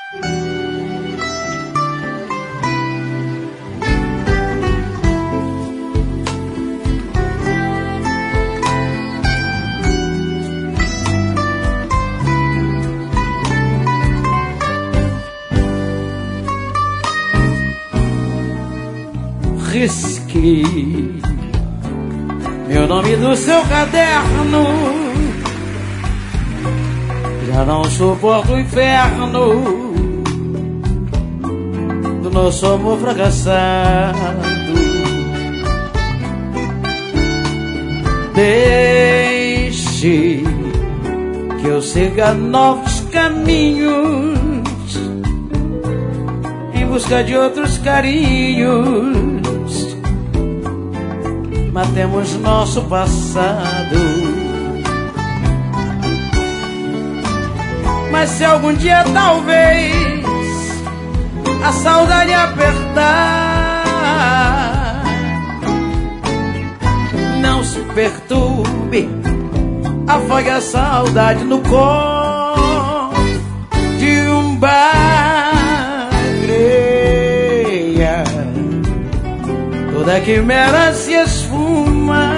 Risque meu nome do seu caderno, já não suporto o inferno do nosso amor fracassado. Deixe que eu siga novos caminhos em busca de outros carinhos. Matemos nosso passado. Mas se algum dia talvez a saudade apertar, não se perturbe, afogue a saudade no corpo de um bagreia. Toda quimera se esfuma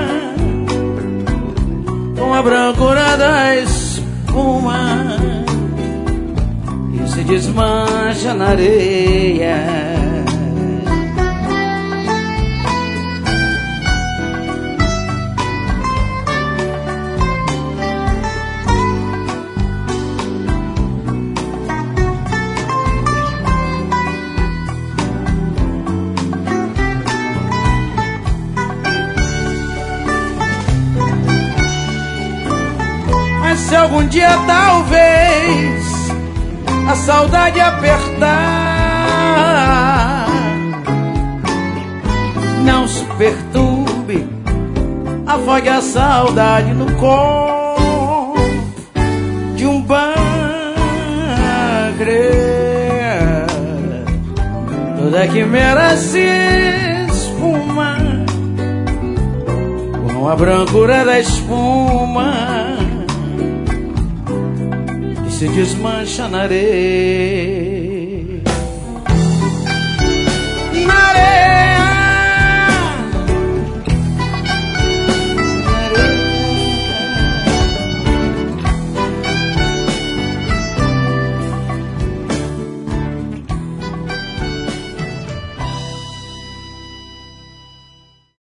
com a brancura da espuma e se desmancha na areia. Se algum dia talvez a saudade apertar, não se perturbe, afogue a saudade no corpo de um bagre. Toda quimera se esfuma com a brancura da espuma se desmancha na areia.